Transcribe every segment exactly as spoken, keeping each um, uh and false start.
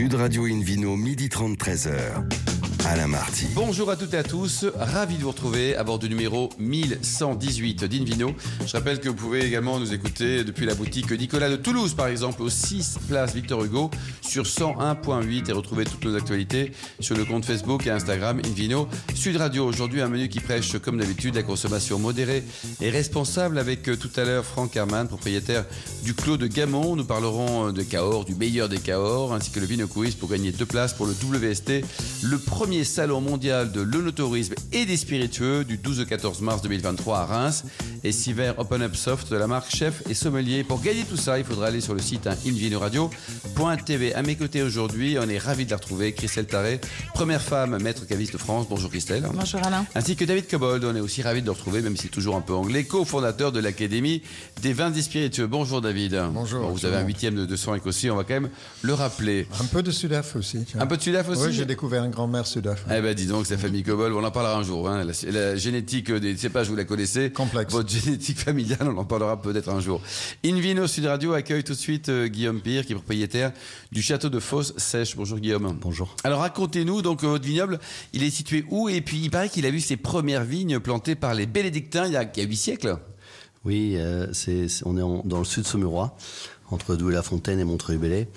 Sud Radio Invino, midi trente, treize heures. Alain Marty. Bonjour à toutes et à tous, ravi de vous retrouver à bord du numéro mille cent dix-huit d'Invino. Je rappelle que vous pouvez également nous écouter depuis la boutique Nicolas de Toulouse, par exemple, au six place Victor Hugo, sur cent un virgule huit, et retrouver toutes nos actualités sur le compte Facebook et Instagram Invino Sud Radio. Aujourd'hui, un menu qui prêche, comme d'habitude, la consommation modérée et responsable, avec tout à l'heure Franck Herman, propriétaire du Clos de Gamon. Nous parlerons de Cahors, du meilleur des Cahors, ainsi que le Vino Quiz pour gagner deux places pour le W S T, le premier salon mondial de l'œnotourisme et des spiritueux, du douze au quatorze mars deux mille vingt-trois à Reims, et six verres Open Up Soft de la marque Chef et Sommelier. Pour gagner tout ça, il faudra aller sur le site hein, invinoradio point t v. À mes côtés aujourd'hui, on est ravis de la retrouver, Christelle Tarré, première femme maître caviste de France. Bonjour Christelle. Bonjour Alain. Ainsi que David Cobold, on est aussi ravis de le retrouver, même si c'est toujours un peu anglais, cofondateur de l'Académie des vins et spiritueux. Bonjour David. Bonjour. Bon, vous avez un huitième de, de sang écossais, on va quand même le rappeler. Un peu de Sudaf aussi. Tiens. Un peu de Sudaf aussi. Oui, j'ai découvert une grand-mère Sudaf. Eh ben dis donc, c'est la famille Cobold, on en parlera un jour. Hein. La, la génétique des cépages, vous la connaissez. Complexe. Votre génétique familiale, on en parlera peut-être un jour. Invino Sud Radio accueille tout de suite euh, Guillaume Pire, qui est propriétaire du château de Fosse-Sèche. Bonjour Guillaume. Bonjour. Alors racontez-nous, donc votre vignoble, il est situé où? Et puis il paraît qu'il a vu ses premières vignes plantées par les bénédictins il y a, il y a huit siècles. Oui, euh, c'est, c'est, on est en, dans le sud saumurois, entre Douai-la-Fontaine et Montreuil-Bellay.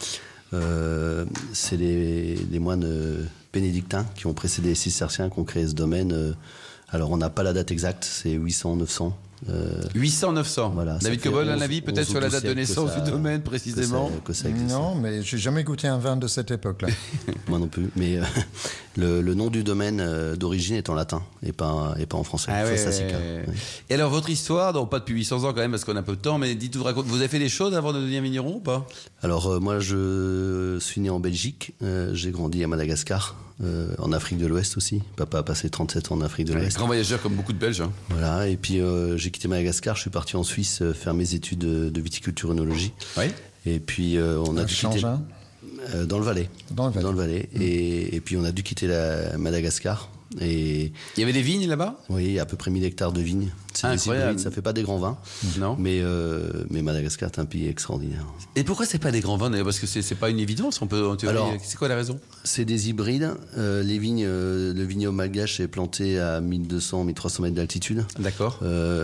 Euh, c'est les, les moines euh, bénédictins qui ont précédé les cisterciens qui ont créé ce domaine. Euh, alors on n'a pas la date exacte, c'est huit cents neuf cents. Euh, huit cents neuf cents. Voilà, David Cobold, un avis peut-être sur la date de naissance du domaine précisément? Que ça, que ça non, mais j'ai jamais goûté un vin de cette époque-là. Moi non plus. Mais euh, le, le nom du domaine euh, d'origine est en latin et pas, et pas en français. Ah ouais, ouais. Ouais. Et alors votre histoire, donc pas depuis huit cents ans quand même parce qu'on a peu de temps, mais dites-vous, raconte, vous avez fait des choses avant de devenir vigneron ou pas? Alors euh, moi je suis né en Belgique, euh, j'ai grandi à Madagascar. Euh, en Afrique de l'Ouest aussi. Papa a passé trente-sept ans en Afrique de l'Ouest. Grand voyageur comme beaucoup de Belges. Hein. Voilà, et puis euh, j'ai quitté Madagascar, je suis parti en Suisse euh, faire mes études de, de viticulture œnologie. Oui. Et puis euh, on a Un dû quitter euh, dans le Valais. Dans le Valais. Dans le Valais. Mmh. Et, et puis on a dû quitter la Madagascar. Et il y avait des vignes là-bas? Oui, à peu près mille hectares de vignes. C'est incroyable. Ça fait pas des grands vins. Non. Mais, euh, mais Madagascar est un pays extraordinaire. Et pourquoi c'est pas des grands vins d'ailleurs? Parce que c'est, c'est pas une évidence. On peut, en théorie, alors, c'est quoi la raison? C'est des hybrides. Euh, les vignes, euh, le vignoble malgache est planté à mille deux cents, mille trois cents mètres d'altitude. D'accord.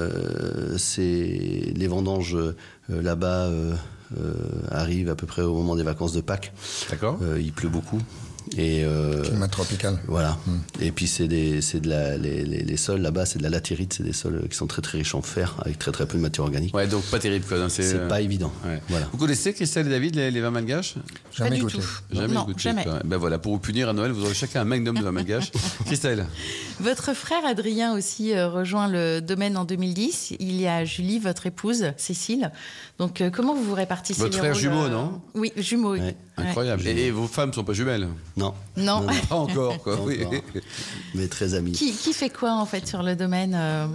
Euh, c'est les vendanges euh, là-bas euh, euh, arrivent à peu près au moment des vacances de Pâques. D'accord. Euh, il pleut beaucoup. Et euh, climat tropical. Voilà. Mm. Et puis c'est des, c'est de la, les, les, les sols là-bas, c'est de la latérite, c'est des sols qui sont très très riches en fer, avec très très peu de matière organique. Ouais, donc pas terrible quoi. C'est, c'est euh... pas évident. Ouais. Voilà. Vous connaissez Christelle et David les, les vins malgaches? Jamais pas du goûté. tout. Jamais non, goûté. Jamais. Ben voilà, pour vous punir à Noël, vous aurez chacun un magnum de vin malgache. Christelle. Votre frère Adrien aussi euh, rejoint le domaine en deux mille dix. Il y a Julie, votre épouse, Cécile. Donc euh, comment vous vous répartissez votre les frère rôles, jumeau, euh... non? Oui, jumeau. Oui. Ouais. Incroyable. Ouais. Et, et vos femmes sont pas jumelles? Non. Non. non, non. Pas encore, quoi. Pas oui. encore. Mais très amis. Qui, qui fait quoi en fait sur le domaine euh...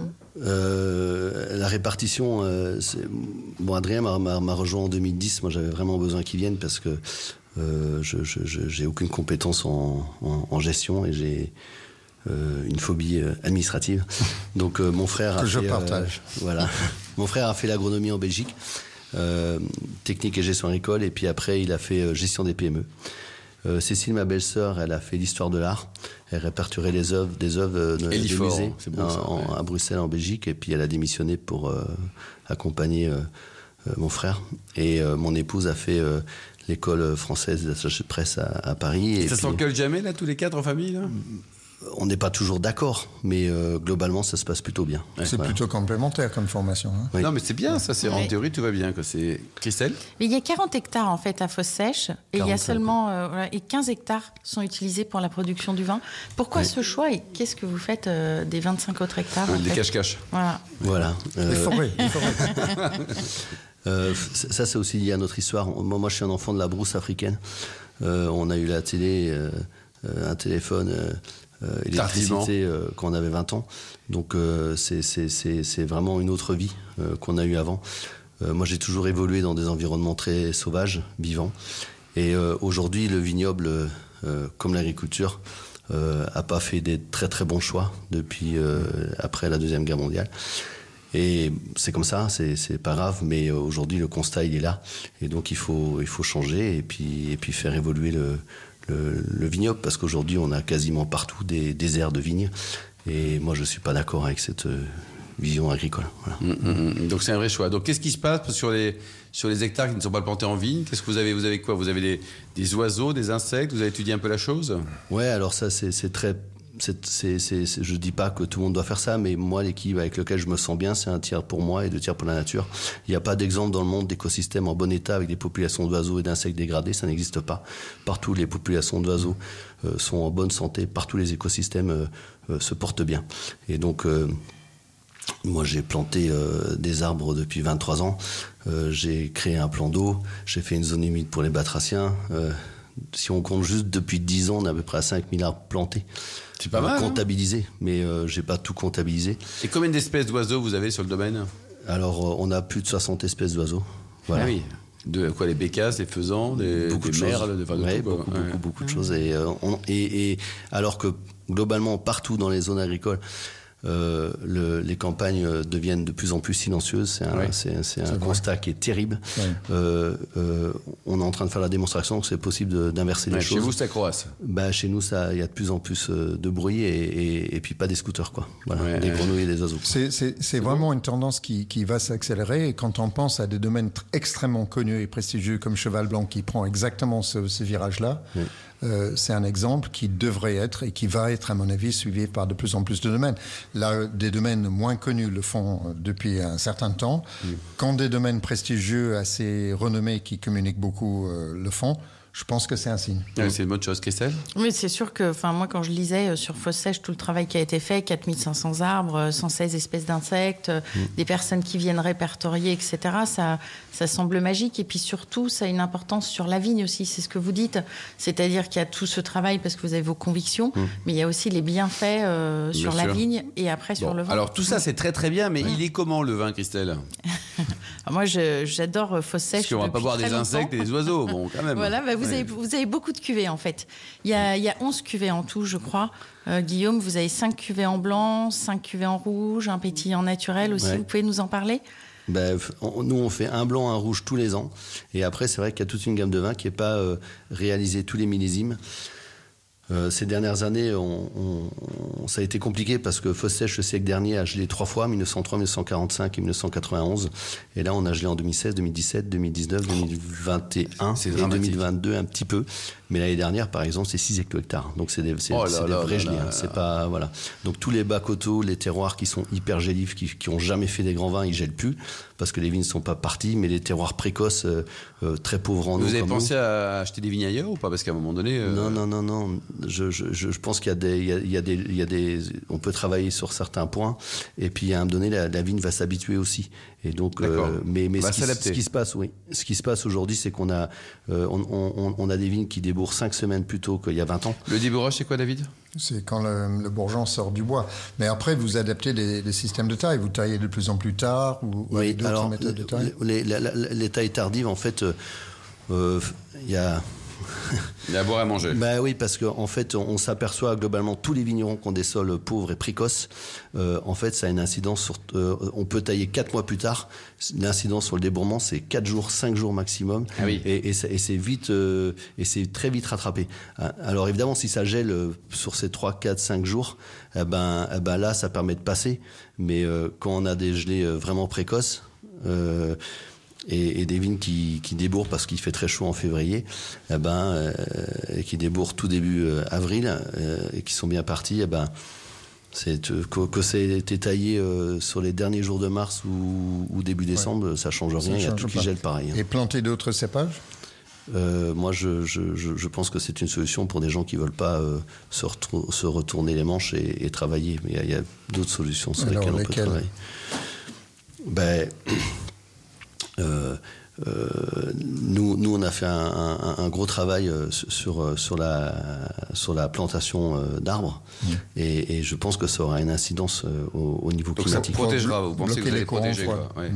Euh, la répartition, euh, c'est... bon, Adrien m'a, m'a, m'a rejoint en deux mille dix. Moi, j'avais vraiment besoin qu'il vienne parce que euh, je, je, je, j'ai aucune compétence en, en, en gestion et j'ai euh, une phobie euh, administrative. Donc, euh, mon frère que a je fait, partage. Euh, voilà, mon frère a fait l'agronomie en Belgique, euh, technique et gestion agricole, et puis après, il a fait euh, gestion des P M E. Euh, Cécile, ma belle-sœur, elle a fait l'histoire de l'art. Elle répertoriait les œuvres, des œuvres euh, des musées c'est bon, ça, en, ouais. à Bruxelles, en Belgique. Et puis elle a démissionné pour euh, accompagner euh, euh, mon frère. Et euh, mon épouse a fait euh, l'école française d'attaché de presse à, à Paris. Et ça puis, s'engueule jamais là, tous les quatre en famille là? On n'est pas toujours d'accord, mais euh, globalement, ça se passe plutôt bien. Ouais, c'est voilà. Plutôt complémentaire comme formation. Hein. Oui. Non, mais c'est bien, ça. C'est oui. En théorie, tout va bien. Quoi. C'est Christelle. Mais il y a quarante hectares en fait à Fosse-Sèche et il y a seulement euh, voilà, et quinze hectares sont utilisés pour la production du vin. Pourquoi oui. ce choix et qu'est-ce que vous faites euh, des vingt-cinq autres hectares? euh, Des cache-cache. Voilà. Voilà. Euh... Les forêts. Les forêts. euh, ça, c'est aussi lié à notre histoire. Moi, moi, je suis un enfant de la brousse africaine. Euh, on a eu la télé, euh, un téléphone. Euh, Euh, électricité euh, quand on avait vingt ans. Donc euh, c'est, c'est, c'est, c'est vraiment une autre vie euh, qu'on a eue avant. Euh, moi j'ai toujours évolué dans des environnements très sauvages, vivants. Et euh, aujourd'hui le vignoble, euh, comme l'agriculture, euh, a pas fait des très très bons choix depuis euh, après la Deuxième Guerre mondiale. Et c'est comme ça, c'est, c'est pas grave, mais aujourd'hui le constat il est là, et donc il faut, il faut changer et puis, et puis faire évoluer le, le, le vignoble, parce qu'aujourd'hui on a quasiment partout des déserts de vignes, et moi je suis pas d'accord avec cette vision agricole. Voilà. Mmh, mmh. Donc c'est un vrai choix. Donc qu'est-ce qui se passe sur les, sur les hectares qui ne sont pas plantés en vigne? Qu'est-ce que vous avez? Vous avez quoi? Vous avez des, des oiseaux, des insectes? Vous avez étudié un peu la chose? Ouais, alors ça c'est, c'est très... C'est, c'est, c'est, c'est, je dis pas que tout le monde doit faire ça, mais moi, l'équipe avec laquelle je me sens bien, c'est un tiers pour moi et deux tiers pour la nature. Il n'y a pas d'exemple dans le monde d'écosystème en bon état avec des populations d'oiseaux et d'insectes dégradés, ça n'existe pas. Partout, les populations d'oiseaux euh, sont en bonne santé, partout les écosystèmes euh, euh, se portent bien. Et donc, euh, moi, j'ai planté euh, des arbres depuis vingt-trois ans, euh, j'ai créé un plan d'eau, j'ai fait une zone humide pour les batraciens. Euh, si on compte juste depuis dix ans, on a à peu près cinq mille arbres plantés. C'est pas mal. Comptabilisé, hein, mais euh, j'ai pas tout comptabilisé. Et combien d'espèces d'oiseaux vous avez sur le domaine? Alors, euh, on a plus de soixante espèces d'oiseaux. Voilà. Ah oui. De quoi, les bécasses, les faisans, des, beaucoup des de merles, de, choses. De ouais, tout, beaucoup, beaucoup, ouais. beaucoup de choses. Et, euh, on, et, et alors que globalement, partout dans les zones agricoles, Euh, le, les campagnes deviennent de plus en plus silencieuses. C'est un, ouais. c'est, c'est un constat qui est terrible. Ouais. Euh, euh, on est en train de faire la démonstration que c'est possible de, d'inverser ouais, les chez choses. Chez vous, ça croisse. Bah, chez nous, il y a de plus en plus de bruit et, et, et puis pas des scooters, quoi. Voilà, ouais. Des grenouilles et des oiseaux. C'est, c'est, c'est vraiment bon. Une tendance qui, qui va s'accélérer. Et quand on pense à des domaines extrêmement connus et prestigieux comme Cheval Blanc qui prend exactement ce, ce virage-là, ouais. Euh, c'est un exemple qui devrait être et qui va être, à mon avis, suivi par de plus en plus de domaines. Là, des domaines moins connus le font depuis un certain temps. Mmh. Quand des domaines prestigieux, assez renommés, qui communiquent beaucoup, euh, le font, je pense que c'est un signe. Ouais, c'est une bonne chose, Christelle. Oui, c'est sûr que, enfin, moi, quand je lisais sur Fosse Sèche tout le travail qui a été fait, quatre mille cinq cents arbres, cent seize espèces d'insectes, mmh. des personnes qui viennent répertorier, et cetera, ça, ça semble magique. Et puis surtout, ça a une importance sur la vigne aussi, c'est ce que vous dites. C'est-à-dire qu'il y a tout ce travail parce que vous avez vos convictions, mmh. mais il y a aussi les bienfaits euh, sur la vigne et après bon, sur le vin. Alors tout ça, c'est très très bien, mais oui. il est comment le vin, Christelle? Moi, je, j'adore Fosse Sèche. Parce qu'on va pas boire des longtemps. Insectes et des oiseaux, bon, quand même. Voilà, bah, vous, ouais. avez, vous avez beaucoup de cuvées, en fait. Il y a, il y a onze cuvées en tout, je crois. Euh, Guillaume, vous avez cinq cuvées en blanc, cinq cuvées en rouge, un pétillant naturel aussi. Ouais. Vous pouvez nous en parler? Ben, on, nous, on fait un blanc, un rouge tous les ans. Et après, c'est vrai qu'il y a toute une gamme de vins qui n'est pas euh, réalisée tous les millésimes. Euh, ces dernières années, on, on, ça a été compliqué parce que Fosse Sèche, le siècle dernier, a gelé trois fois, mille neuf cent trois, mille neuf cent quarante-cinq et mille neuf cent quatre-vingt-onze. Et là, on a gelé en deux mille seize, deux mille dix-sept, deux mille dix-neuf, deux mille vingt et un c'est et deux mille vingt-deux un petit peu. Mais l'année dernière, par exemple, c'est six hecto-hectares. Donc, c'est des, c'est, oh là c'est là des vrais gelés. Hein. C'est pas, voilà. Donc, tous les bas-coteaux, les terroirs qui sont hyper gélifs, qui, qui ont jamais fait des grands vins, ils gèlent plus parce que les vignes ne sont pas parties. Mais les terroirs précoces, euh, euh, très pauvres en eau. Vous avez pensé nous. à acheter des vignes ailleurs ou pas? Parce qu'à un moment donné. Euh... Non, non, non, non. Je, je, je, je pense qu'il y a des, il y a, il y a des, il y a des, on peut travailler sur certains points. Et puis, à un moment donné, la, la vigne va s'habituer aussi. Et donc, euh, mais, mais ce, qui, ce qui se passe, oui, ce qui se passe aujourd'hui, c'est qu'on a, euh, on, on, on a des vignes qui débourrent cinq semaines plus tôt qu'il y a vingt ans. Le débourrage, c'est quoi, David? C'est quand le, le bourgeon sort du bois. Mais après, vous adaptez des, des systèmes de taille. Vous taillez de plus en plus tard ou, ou oui, d'autres alors, méthodes de taille. Les, les, les, les tailles tardives, en fait, il euh, y a. Il y a à boire et à manger. Bah oui, parce qu'en en fait, on, on s'aperçoit globalement tous les vignerons qui ont des sols pauvres et précoces. Euh, en fait, ça a une incidence sur. Euh, on peut tailler quatre mois plus tard. L'incidence sur le débourrement, c'est quatre jours, cinq jours maximum. Ah oui. Et, et, et c'est vite, euh, et c'est très vite rattrapé. Alors évidemment, si ça gèle sur ces trois, quatre, cinq jours, eh ben, eh ben là, ça permet de passer. Mais euh, quand on a des gelées vraiment précoces. Euh, Et, et des vignes qui, qui débourrent parce qu'il fait très chaud en février, eh ben, euh, et qui débourrent tout début euh, avril euh, et qui sont bien partis, eh ben, c'est, euh, que, que ça ait été taillé euh, sur les derniers jours de mars ou, ou début décembre, ouais. Ça change rien, il y a tout qui gèle pareil. Hein. Et planter d'autres cépages? Euh, moi, je, je, je, je pense que c'est une solution pour des gens qui ne veulent pas euh, se, retrou- se retourner les manches et, et travailler. Mais il y, y a d'autres solutions sur Alors, lesquelles on lesquelles? peut travailler. Ben... Euh, euh, nous, nous, on a fait un, un, un gros travail euh, sur, sur, la, sur la plantation euh, d'arbres mmh. et, et je pense que ça aura une incidence euh, au, au niveau donc climatique. Ça protégera, vous pensez que vous allez protéger quoi. Ouais. Voilà.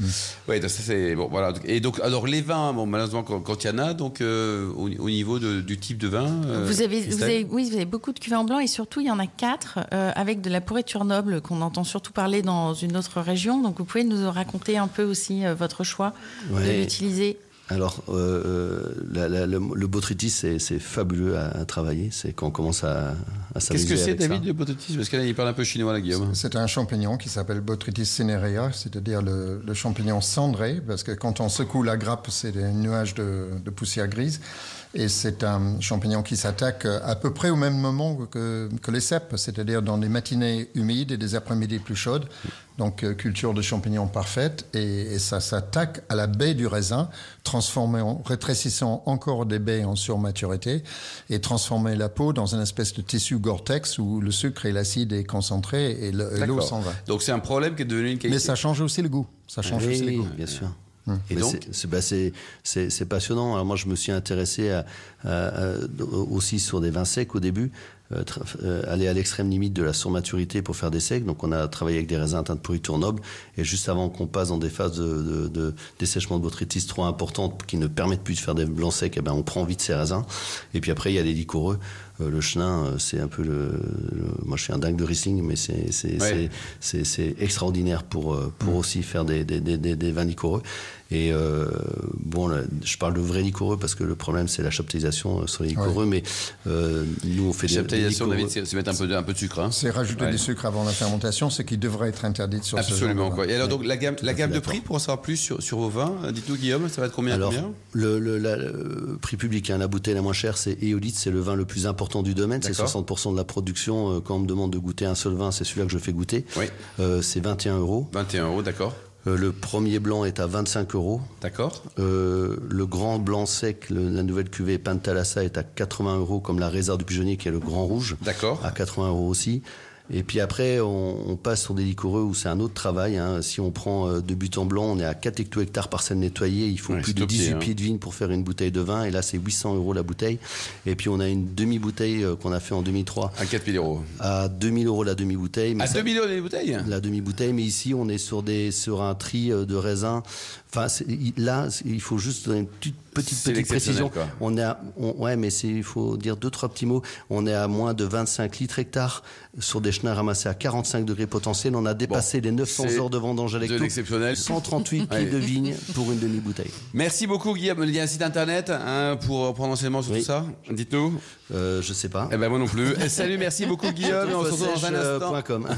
Mmh. Ouais, donc ça c'est bon, voilà. Et donc, alors les vins, bon, malheureusement quand il y en a, donc euh, au, au niveau de, du type de vin. Euh, vous avez, vous avez, oui, vous avez beaucoup de cuvées en blanc et surtout il y en a quatre euh, avec de la pourriture noble qu'on entend surtout parler dans une autre région. Donc vous pouvez nous raconter un peu aussi euh, votre choix ouais. de l'utiliser. Alors, euh, la, la, le, le botrytis, c'est, c'est fabuleux à, à travailler. C'est quand on commence à, à s'amuser. Qu'est-ce que c'est, David, ça. le botrytis? Parce que là, il parle un peu chinois, là, Guillaume. C'est, c'est un champignon qui s'appelle Botrytis cinerea, c'est-à-dire le, le champignon cendré, parce que quand on secoue la grappe, c'est des nuages de, de poussière grise. Et c'est un champignon qui s'attaque à peu près au même moment que, que les cèpes, c'est-à-dire dans des matinées humides et des après-midi plus chaudes. Donc, euh, culture de champignons parfaite. Et, et ça s'attaque à la baie du raisin, transformant, rétrécissant encore des baies en surmaturité et transformer la peau dans une espèce de tissu Gore-Tex où le sucre et l'acide est concentré et, le, et l'eau s'en va. Donc, c'est un problème qui est devenu une qualité. Mais ça change aussi le goût. Ça change oui, aussi le goût. bien sûr. Hum. Et Mais donc c'est, c'est, bah c'est, c'est, c'est passionnant. Alors moi, je me suis intéressé à, à, à, aussi sur des vins secs au début, euh, tra- euh, aller à l'extrême limite de la surmaturité pour faire des secs. Donc on a travaillé avec des raisins atteints de pourriture noble. Et juste avant qu'on passe dans des phases de, de, de dessèchement de botrytis trop importantes qui ne permettent plus de faire des blancs secs, eh ben on prend vite ces raisins. Et puis après, il y a les liquoreux. Euh, le chenin, euh, c'est un peu le, le... Moi, je suis un dingue de Riesling, mais c'est, c'est, ouais. c'est, c'est, c'est extraordinaire pour, pour mmh. aussi faire des, des, des, des, des vins liquoreux. Et euh, bon, là, je parle de vrais liquoreux parce que le problème, c'est la chaptalisation sur les liquoreux. Ouais. Mais euh, nous, on fait des chaptalisation, David, c'est, c'est mettre un peu de, un peu de sucre. Hein. C'est rajouter ouais. du sucre avant la fermentation, ce qui devrait être interdit sur Absolument, ce genre de vin. Quoi. Et alors, donc, la gamme, la gamme de prix, pour en savoir plus sur, sur vos vins, dites-nous, Guillaume, ça va être combien, alors, combien le, le, la, le prix public, hein, la bouteille la moins chère, c'est Éolite, c'est le vin le plus important du domaine. D'accord. C'est soixante pour cent de la production. Quand on me demande de goûter un seul vin, c'est celui-là que je fais goûter. Oui. Euh, c'est vingt et un euros. vingt et un euros, d'accord. Euh, le premier blanc est à vingt-cinq euros. D'accord. Euh, le grand blanc sec, le, la nouvelle cuvée Pantalassa est à quatre-vingts euros, comme la Réserve du Pigeonnier qui est le grand rouge. D'accord. À quatre-vingts euros aussi. Et puis après, on, on passe sur des liquoreux où c'est un autre travail. Hein. Si on prend euh, de but en blanc, on est à quatre hecto-hectares parcelles nettoyées. Il faut ouais, plus de dix-huit pieds, hein. de vigne pour faire une bouteille de vin. Et là, c'est huit cents euros la bouteille. Et puis, on a une demi-bouteille euh, qu'on a fait en deux mille trois. À quatre mille euros. À deux mille euros la demi-bouteille. Mais à ça, deux mille euros la demi-bouteille La demi-bouteille. Mais ici, on est sur, des, sur un tri euh, de raisins. Enfin, c'est, là, c'est, il faut juste donner une petite, petite, petite précision. Quoi. On est à, on, ouais, mais c'est, il faut dire deux, trois petits mots. On est à moins de vingt-cinq litres hectares sur des chenins ramassés à quarante-cinq degrés potentiels. On a dépassé bon, les neuf cents heures de vendange avec tout. L'exceptionnel. cent trente-huit pieds de vigne pour une demi-bouteille. Merci beaucoup, Guillaume. Il y a un site internet hein, pour prendre enseignement sur oui. tout ça. Dites-nous. Euh, je sais pas. Eh ben moi non plus. Salut, merci beaucoup, Guillaume. Et on se retrouve dans un instant.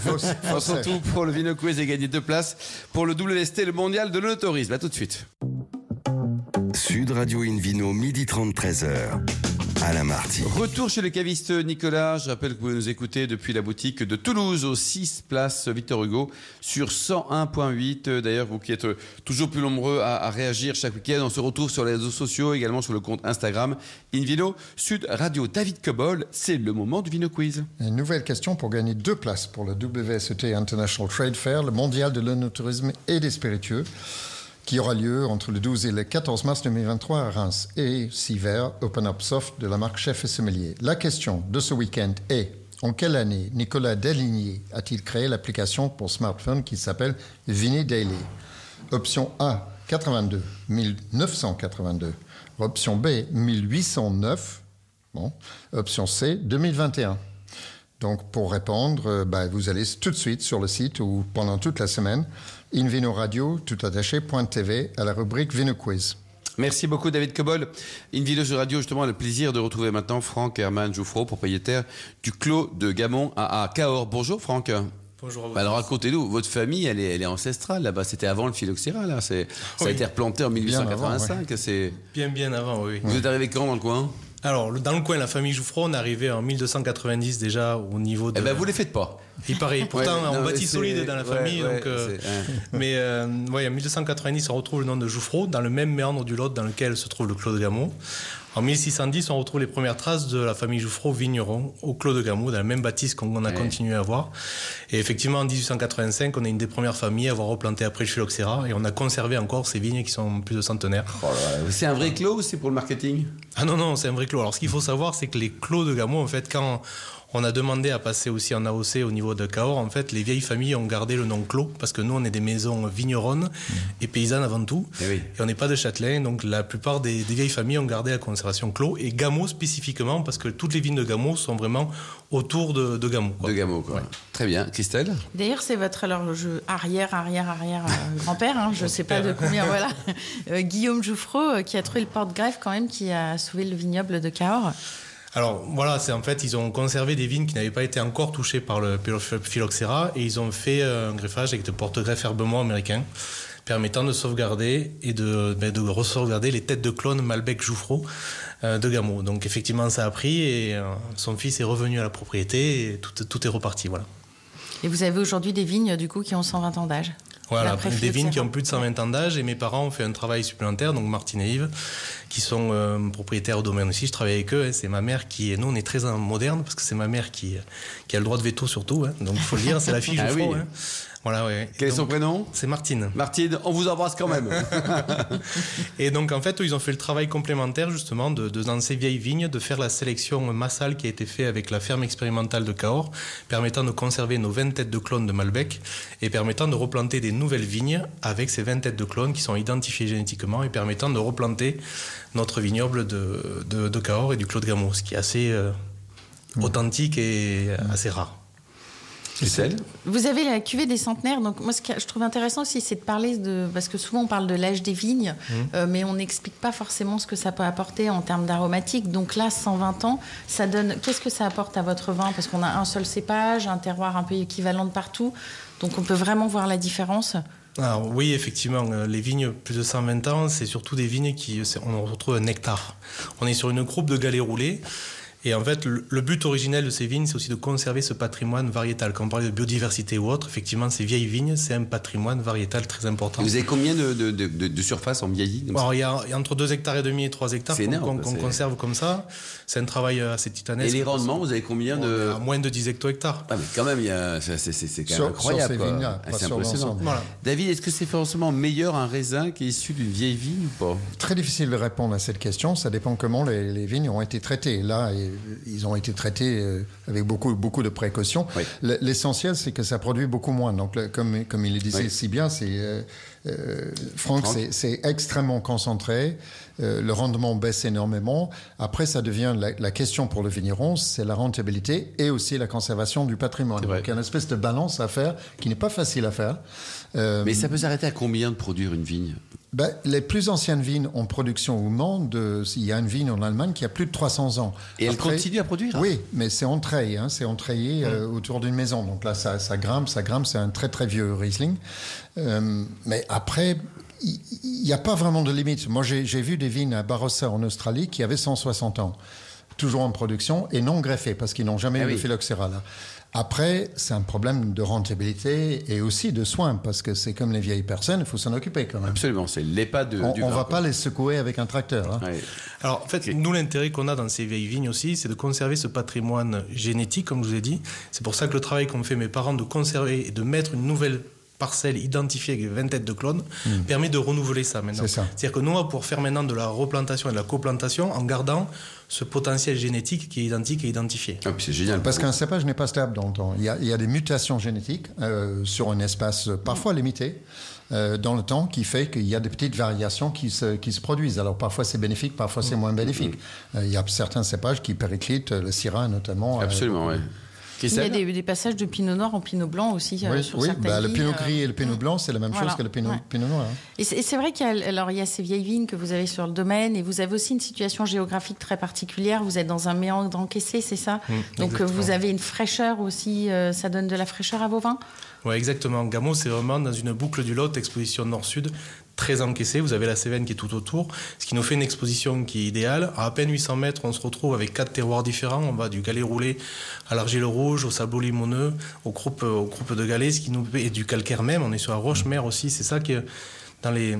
On se retrouve pour le Vino Quiz et gagner deux places pour le W S T, le mondial de l'autorisme. À tout de suite. Sud Radio Invino, midi trente, treize heures. Alain Marty. Retour chez le caviste Nicolas. Je rappelle que vous pouvez nous écouter depuis la boutique de Toulouse, au six place Victor Hugo, sur cent un virgule huit. D'ailleurs, vous qui êtes toujours plus nombreux à, à réagir chaque week-end, on se retrouve sur les réseaux sociaux, également sur le compte Instagram Invino Sud Radio. David Cobol, c'est le moment du Vino Quiz. Une nouvelle question pour gagner deux places pour le W S E T International Trade Fair, le mondial de l'œnotourisme et des spiritueux, qui aura lieu entre le douze et le quatorze mars deux mille vingt-trois à Reims, et Siver Open Up Soft de la marque Chef et Sommelier. La question de ce week-end est: en quelle année Nicolas Deligny a-t-il créé l'application pour smartphone qui s'appelle Vini Daily? Option A, quatre-vingt-deux, mille neuf cent quatre-vingt-deux. Option B, mille huit cent neuf. Bon. Option C, deux mille vingt et un. Donc, pour répondre, euh, bah, vous allez tout de suite sur le site ou pendant toute la semaine, Invino Radio, tout attaché, .tv, à la rubrique Vino Quiz. Merci beaucoup, David Cobol. Invino sur Radio, justement, a le plaisir de retrouver maintenant Franck Herman Jouffreau, propriétaire du Clos de Gamon à, à Cahors. Bonjour, Franck. Bonjour à vous. Bah alors racontez-nous, votre famille, elle est, elle est ancestrale là-bas. C'était avant le phylloxéra, là. C'est, ça oui. a été replanté en mille huit cent quatre-vingt-cinq. Bien avant, ouais. c'est... Bien, bien avant, oui. Vous êtes arrivé quand dans le coin? Alors, dans le coin, la famille Jouffreau, on est arrivé en mille deux cent quatre-vingt-dix déjà au niveau de... Eh ben, vous les faites pas. Il paraît. Pourtant, ouais, on non, bâtit solide dans la ouais, famille. Ouais, donc, euh, mais euh, ouais, en mille deux cent quatre-vingt-dix, on retrouve le nom de Jouffreau dans le même méandre du Lot dans lequel se trouve le Clos de Gamon. En mille six cent dix, on retrouve les premières traces de la famille Jouffreau vigneron au Clos de Gamon, dans la même bâtisse qu'on a ouais. continué à voir. Et effectivement, en dix-huit cent quatre-vingt-cinq, on est une des premières familles à avoir replanté après le phylloxéra et on a conservé encore ces vignes qui sont plus de centenaires. Oh là là. C'est un vrai clos ou c'est pour le marketing? Ah non, non, c'est un vrai clos. Alors, ce qu'il faut savoir, c'est que les clos de Gamon, en fait, quand On a demandé à passer aussi en A O C au niveau de Cahors. En fait, les vieilles familles ont gardé le nom Clos parce que nous, on est des maisons vigneronnes mmh. et paysannes avant tout. Et, oui. et on n'est pas de châtelains. Donc, la plupart des, des vieilles familles ont gardé la conservation Clos et Gameau spécifiquement parce que toutes les vignes de Gameau sont vraiment autour de, de Gameau. De Gameau, quoi. Ouais. Très bien. Christelle ? D'ailleurs, c'est votre alors, je, arrière, arrière, arrière euh, grand-père. Hein, je ne sais pas de combien, voilà. Euh, Guillaume Jouffreau euh, qui a trouvé le porte-greffe quand même, qui a sauvé le vignoble de Cahors. Alors voilà, c'est en fait, ils ont conservé des vignes qui n'avaient pas été encore touchées par le phylloxéra et ils ont fait un greffage avec de porte-greffe herbement américain permettant de sauvegarder et de, ben, de re-sauvegarder les têtes de clones Malbec Jouffreau euh, de Gameau. Donc effectivement, ça a pris et euh, son fils est revenu à la propriété et tout, tout est reparti, voilà. Et vous avez aujourd'hui des vignes du coup qui ont cent vingt ans d'âge. Voilà, des vignes qui ont plus de cent vingt ans d'âge et mes parents ont fait un travail supplémentaire, donc Martine et Yves, qui sont euh, propriétaires au domaine aussi. Je travaille avec eux, hein, c'est ma mère qui est... Nous, on est très moderne parce que c'est ma mère qui, qui a le droit de veto surtout, hein, donc il faut le dire, c'est la fille Jouffreau. Ah oui. hein. Voilà, ouais. Quel donc, est son prénom ? C'est Martine. Martine, on vous embrasse quand même. Et donc en fait, ils ont fait le travail complémentaire justement de, de dans ces vieilles vignes, de faire la sélection massale qui a été faite avec la ferme expérimentale de Cahors, permettant de conserver nos vingt têtes de clones de Malbec et permettant de replanter des nouvelles vignes avec ces vingt têtes de clones qui sont identifiées génétiquement et permettant de replanter notre vignoble de, de, de Cahors et du Clos de Gameau, ce qui est assez euh, mmh. authentique et mmh. assez rare. Vous avez la cuvée des centenaires, donc moi ce que je trouve intéressant aussi c'est de parler de, parce que souvent on parle de l'âge des vignes, mmh. euh, mais on n'explique pas forcément ce que ça peut apporter en termes d'aromatique. Donc là, cent vingt ans, ça donne, qu'est-ce que ça apporte à votre vin ? Parce qu'on a un seul cépage, un terroir un peu équivalent de partout, donc on peut vraiment voir la différence. Alors oui, effectivement, les vignes plus de cent vingt ans, c'est surtout des vignes qui, on retrouve un nectar. On est sur une croupe de galets roulés. Et en fait, le but originel de ces vignes, c'est aussi de conserver ce patrimoine variétal. Quand on parle de biodiversité ou autre, effectivement, ces vieilles vignes, c'est un patrimoine variétal très important. Et vous avez combien de, de, de, de surface en vieilli ? Alors, il y, a, il y a entre deux hectares et demi et trois hectares qu'on, énorme, qu'on, qu'on conserve comme ça. C'est un travail assez titanesque. Et les rendements, vous avez combien de... À moins de dix hecto-hectares. Ah, mais quand même, il y a, c'est, c'est, c'est quand même sur, incroyable. Sur ces vignes-là, ah, c'est impressionnant. Voilà. David, est-ce que c'est forcément meilleur un raisin qui est issu d'une vieille vigne ou pas ? Très difficile de répondre à cette question. Ça dépend comment les, les vignes ont été traitées. Là, ils ont été traités avec beaucoup, beaucoup de précautions. Oui. L'essentiel, c'est que ça produit beaucoup moins. Donc, comme, comme il le disait oui. si bien, c'est, euh, euh, Franck, Franck. C'est, c'est extrêmement concentré. Euh, le rendement baisse énormément. Après, ça devient la, la question pour le vigneron, c'est la rentabilité et aussi la conservation du patrimoine. Donc, il y a une espèce de balance à faire qui n'est pas facile à faire. Euh, Mais ça peut s'arrêter à combien de produire une vigne ? Ben, les plus anciennes vignes en production au monde, de, il y a une vigne en Allemagne qui a plus de trois cents ans. Et elle Après, continue à produire ? Oui, mais c'est en treillis, hein, c'est entreillé euh, mmh. autour d'une maison. Donc là, ça, ça grimpe, ça grimpe, c'est un très très vieux Riesling. Euh, mais après, il n'y a pas vraiment de limite. Moi, j'ai, j'ai vu des vignes à Barossa en Australie qui avaient cent soixante ans, toujours en production et non greffées parce qu'ils n'ont jamais ah eu oui. de phylloxéra là. Après, c'est un problème de rentabilité et aussi de soins, parce que c'est comme les vieilles personnes, il faut s'en occuper quand même. Absolument, c'est l'E P A de, on, du On ne va quoi. pas les secouer avec un tracteur. Hein. Ouais. Alors, en fait, okay. nous, l'intérêt qu'on a dans ces vieilles vignes aussi, c'est de conserver ce patrimoine génétique, comme je vous ai dit. C'est pour ça que le travail qu'ont fait mes parents de conserver et de mettre une nouvelle parcelle identifiée avec vingt têtes de clones mmh. permet de renouveler ça maintenant. C'est ça. C'est-à-dire que nous, on va pouvoir faire maintenant de la replantation et de la coplantation en gardant ce potentiel génétique qui est identique et identifié. Ah, puis c'est génial. Parce qu'un cépage n'est pas stable dans le temps. Il y a, il y a des mutations génétiques euh, sur un espace parfois limité euh, dans le temps qui fait qu'il y a des petites variations qui se, qui se produisent. Alors parfois c'est bénéfique, parfois c'est moins bénéfique. Mmh. Euh, il y a certains cépages qui périclitent, le Syrah notamment. Absolument, euh, oui. Il y a des, des passages de pinot noir en pinot blanc aussi. Oui, euh, sur oui certaines bah, le pinot vignes, gris et le pinot blanc, c'est la même voilà. chose que le pinot, ouais. pinot noir. Hein. Et c'est, c'est vrai qu'il y a, alors, il y a ces vieilles vignes que vous avez sur le domaine et vous avez aussi une situation géographique très particulière. Vous êtes dans un méandre encaissé, c'est ça ? mmh, Donc exactement. Vous avez une fraîcheur aussi, euh, ça donne de la fraîcheur à vos vins ? Oui, exactement. Gameau, c'est vraiment dans une boucle du Lot, exposition nord-sud, très encaissée. Vous avez la Cévennes qui est tout autour, ce qui nous fait une exposition qui est idéale. À à peine huit cents mètres, on se retrouve avec quatre terroirs différents. On va du galet roulé à l'argile rouge, au sableau limoneux, aux croupes, aux croupes de galets, ce qui nous et du calcaire même. On est sur la roche-mère aussi. C'est ça qui, dans les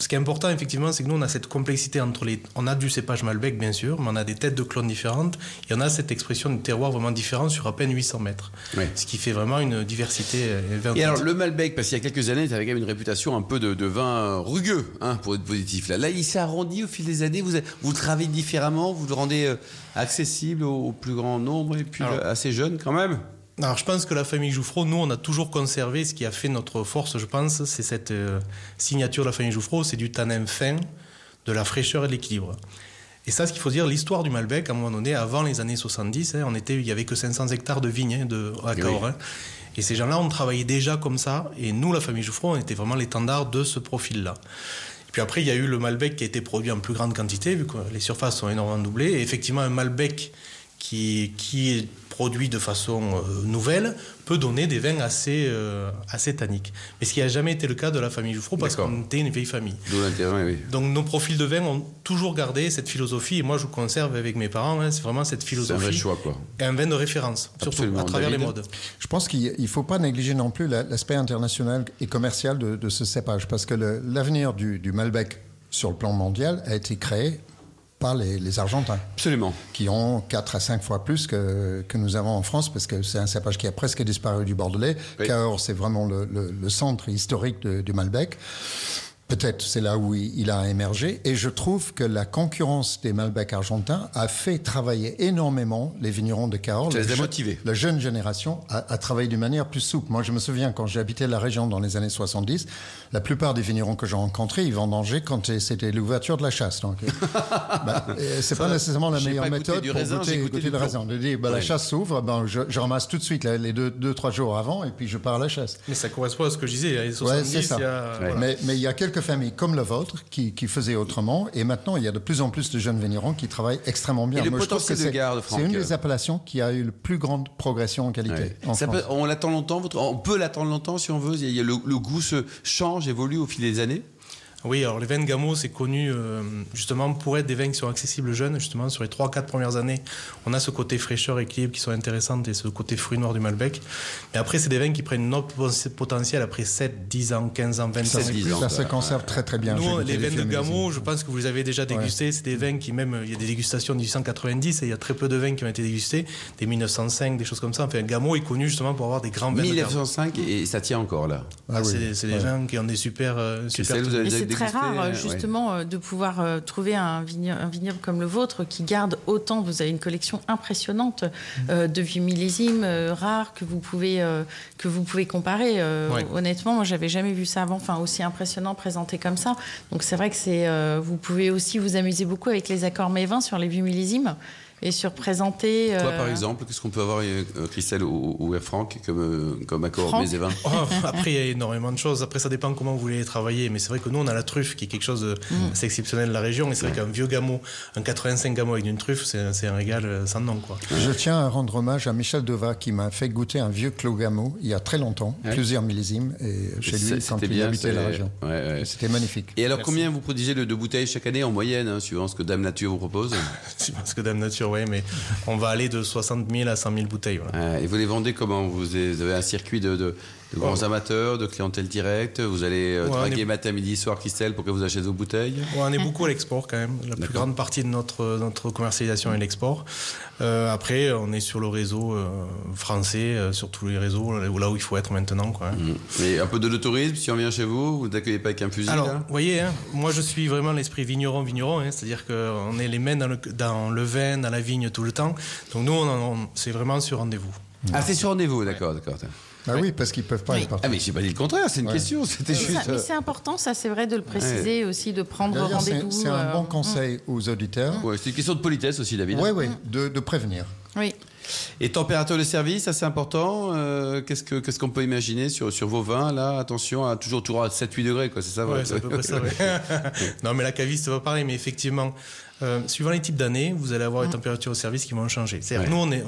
ce qui est important, effectivement, c'est que nous, on a cette complexité entre les... On a du cépage Malbec, bien sûr, mais on a des têtes de clones différentes. Et on a cette expression de terroir vraiment différente sur à peine huit cents mètres. Oui. Ce qui fait vraiment une diversité. Et alors, le Malbec, parce qu'il y a quelques années, tu avais quand même une réputation un peu de, de vin rugueux, hein, pour être positif. Là, là il s'est arrondi au fil des années. Vous, vous le travaillez différemment, vous le rendez euh, accessible au, au plus grand nombre et puis alors, assez jeune quand même. Alors, je pense que la famille Jouffraud, nous, on a toujours conservé ce qui a fait notre force, je pense, c'est cette euh, signature de la famille Jouffraud, c'est du tanin fin, de la fraîcheur et de l'équilibre. Et ça, ce qu'il faut dire, l'histoire du Malbec, à un moment donné, avant les années soixante-dix, hein, on était, il n'y avait que cinq cents hectares de vignes hein, de, à Cahors. Oui. Et ces gens-là, on travaillait déjà comme ça. Et nous, la famille Jouffraud, on était vraiment l'étendard de ce profil-là. Et puis après, il y a eu le Malbec qui a été produit en plus grande quantité, vu que les surfaces sont énormément doublées. Et effectivement, un Malbec qui, qui est produit de façon euh, nouvelle peut donner des vins assez, euh, assez tanniques. Mais ce qui n'a jamais été le cas de la famille Jouffraud parce D'accord. qu'on était une vieille famille. D'où l'intérêt, oui. Donc nos profils de vins ont toujours gardé cette philosophie et moi je conserve avec mes parents, hein, c'est vraiment cette philosophie. C'est un vrai choix, quoi. Et un vin de référence, Absolument. surtout à travers David. les modes. Je pense qu'il ne faut pas négliger non plus l'aspect international et commercial de, de ce cépage parce que le, l'avenir du, du Malbec sur le plan mondial a été créé par les, les Argentins. Absolument. Qui ont quatre à cinq fois plus que, que nous avons en France, parce que c'est un cépage qui a presque disparu du Bordelais. Oui. Cahors, c'est vraiment le, le, le centre historique de, du Malbec. Peut-être c'est là où il a émergé. Et je trouve que la concurrence des Malbecs argentins a fait travailler énormément les vignerons de Cahors. Ça les a motivés. La jeune génération a, a travaillé d'une manière plus souple. Moi, je me souviens, quand j'ai habité la région dans les années soixante-dix, la plupart des vignerons que j'ai rencontrés, ils vendangeaient quand c'était l'ouverture de la chasse. Donc, bah, c'est pas nécessairement la meilleure méthode pour raisin, goûter, goûter le raisin. De dire, bah, ouais. la chasse s'ouvre, ben, je, je ramasse tout de suite les deux, deux, trois jours avant et puis je pars à la chasse. Mais ça correspond à ce que je disais. Les soixante-dix, ouais, c'est ça. Il y a, ouais. voilà. Mais, mais il y a quelques familles comme la vôtre qui, qui faisaient autrement et maintenant il y a de plus en plus de jeunes vignerons qui travaillent extrêmement bien. Et le Moi, potentiel de garde, Franck, c'est une des appellations qui a eu la plus grande progression en qualité. Ouais. En ça peut, on l'attend longtemps, votre, on peut l'attendre longtemps si on veut. Il y a le, le goût se change, évolue au fil des années. Oui, alors les vins de Gamo, c'est connu euh, justement pour être des vins qui sont accessibles jeunes. Justement, sur les trois quatre premières années, on a ce côté fraîcheur, équilibre qui sont intéressantes et ce côté fruit noir du Malbec. Mais après, c'est des vins qui prennent notre potentiel après sept, dix ans, quinze ans, vingt-cinq ans. Ça, ça se conserve très très bien. Nous, les vins de Gamo, je pense que vous les avez déjà dégustés. Ouais. C'est des vins qui même, il y a des dégustations de dix-huit cent quatre-vingt-dix et il y a très peu de vins qui ont été dégustés, des mille neuf cent cinq, des choses comme ça. Enfin, Gamo est connu justement pour avoir des grands vins. mille neuf cent cinq et ça tient encore là. Ah, oui. C'est, c'est des ouais. vins qui ont des super, euh, super. Et c'est très rare, juste justement ouais. de pouvoir euh, trouver un vignoble, un vignoble comme le vôtre qui garde autant. Vous avez une collection impressionnante euh, de vieux millésimes euh, rares que vous pouvez euh, que vous pouvez comparer. Euh, ouais. Honnêtement, moi, j'avais jamais vu ça avant. Enfin, aussi impressionnant présenté comme ça. Donc, c'est vrai que c'est. Euh, vous pouvez aussi vous amuser beaucoup avec les accords mévins sur les vieux millésimes. Et sur présenter... Toi, euh... par exemple, qu'est-ce qu'on peut avoir, euh, Christelle ou, ou Franck, comme, euh, comme accord mets et vins oh, Après, il y a énormément de choses. Après, ça dépend comment vous voulez les travailler. Mais c'est vrai que nous, on a la truffe, qui est quelque chose d'assez mm. exceptionnel de la région. Et c'est vrai qu'un vieux Gamo, un quatre-vingt-cinq Gamo avec une truffe, c'est, c'est un régal sans nom, quoi. Je tiens à rendre hommage à Michel Devat, qui m'a fait goûter un vieux Clos Gamo, il y a très longtemps, ouais. plusieurs millésimes, et chez lui, quand il bien, habitait la région. Ouais, ouais. C'était magnifique. Et alors, Merci. Combien vous produisez de, de bouteilles chaque année, en moyenne, hein, suivant ce que Dame Nature vous propose Suivant ce que Dame Nature, oui, mais... On va aller de soixante mille à cent mille bouteilles. Voilà. Euh, et vous les vendez comment ? Vous avez un circuit de, de, de grands oh. amateurs, de clientèle directe. Vous allez euh, ouais, draguer est... matin, midi, soir, Christelle, pour que vous achetez vos bouteilles. Ouais, on est beaucoup à l'export quand même. La D'accord. plus grande partie de notre, notre commercialisation est l'export. Euh, après, on est sur le réseau euh, français, euh, sur tous les réseaux, là où il faut être maintenant. Quoi, hein. mmh. Et un peu de tourisme, si on vient chez vous, vous n'accueillez pas avec un fusil ? Alors, vous voyez, hein, moi je suis vraiment l'esprit vigneron-vigneron, hein, c'est-à-dire qu'on est les mains dans le, dans le vin, dans la vigne tout le temps. Donc nous, on, on, c'est vraiment sur rendez-vous. Ah, c'est sur rendez-vous, d'accord, d'accord. Ah oui, parce qu'ils ne peuvent pas oui. être partout. Ah mais j'ai pas dit le contraire, c'est une ouais. question. C'était juste... ça, mais c'est important, ça c'est vrai de le préciser ouais. aussi, de prendre D'ailleurs, rendez-vous. C'est, c'est un bon conseil mmh. aux auditeurs. Ouais, c'est une question de politesse aussi, David. Oui, oui, de, de prévenir. Oui. Et température de service, ça c'est important. Euh, qu'est-ce, que, qu'est-ce qu'on peut imaginer sur, sur vos vins là ? Attention, à toujours, toujours à sept huit degrés, quoi, c'est ça ? Ouais, c'est à peu près ça, ouais. Non, mais la caviste, c'est pas pareil, mais effectivement, euh, suivant les types d'années, vous allez avoir mmh. les températures au service qui vont changer. C'est-à-dire, ouais. nous, on est... On,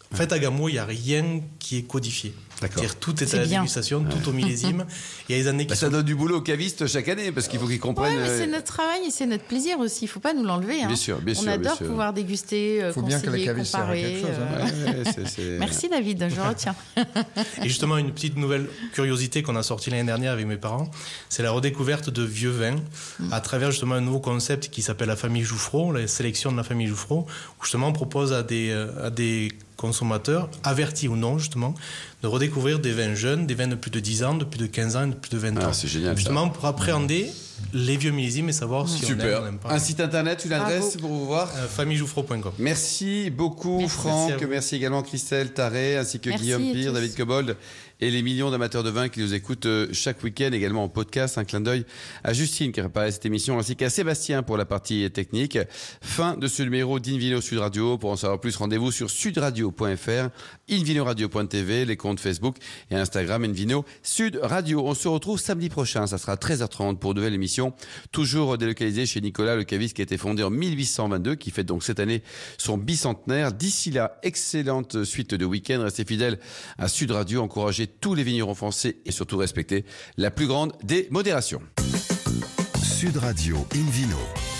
En fait, à Gameau, il n'y a rien qui est codifié. C'est-à-dire tout est, c'est à la bien. dégustation, ouais. tout au millésime. Il y a des années qui bah, sont... Ça donne du boulot aux cavistes chaque année parce qu'il faut qu'ils comprennent. Ouais, mais c'est notre travail et c'est notre plaisir aussi. Il ne faut pas nous l'enlever. Hein. Bien sûr, bien On sûr. adore bien sûr. pouvoir déguster, Il faut conseiller, bien que les cavistes servent à quelque chose. Hein. Euh... Ouais, c'est, c'est... Merci David, je retiens. Et justement, une petite nouvelle curiosité qu'on a sortie l'année dernière avec mes parents, c'est la redécouverte de vieux vins mm. à travers justement un nouveau concept qui s'appelle la famille Jouffraud, la sélection de la famille Jouffraud, où justement on propose à des, à des consommateurs, avertis ou non justement, de redécouvrir des vins jeunes, des vins de plus de dix ans, de plus de quinze ans et de plus de vingt ah, ans. C'est génial. Justement ça. pour appréhender les vieux millésimes et savoir si Super. on aime ou on n'aime pas. Un site internet, une adresse pour vous voir euh, famille jouffraud point com. Merci beaucoup merci. Franck, merci, merci également Christelle Tarré, ainsi que merci Guillaume Pire, David Cobold et les millions d'amateurs de vin qui nous écoutent chaque week-end, également en podcast. Un clin d'œil à Justine qui a préparé cette émission, ainsi qu'à Sébastien pour la partie technique. Fin de ce numéro d'Invino Sud Radio. Pour en savoir plus, rendez-vous sur sudradio point f r, invinoradio point t v, les comptes Facebook et Instagram Invino Sud Radio. On se retrouve samedi prochain, ça sera treize heures trente pour une nouvelle émission, toujours délocalisée chez Nicolas, le caviste qui a été fondé en mille huit cent vingt-deux, qui fête donc cette année son bicentenaire. D'ici là, excellente suite de week-end. Restez fidèles à Sud Radio, encouragez tous les vignerons français et surtout respectez la plus grande des modérations. Sud Radio Invino.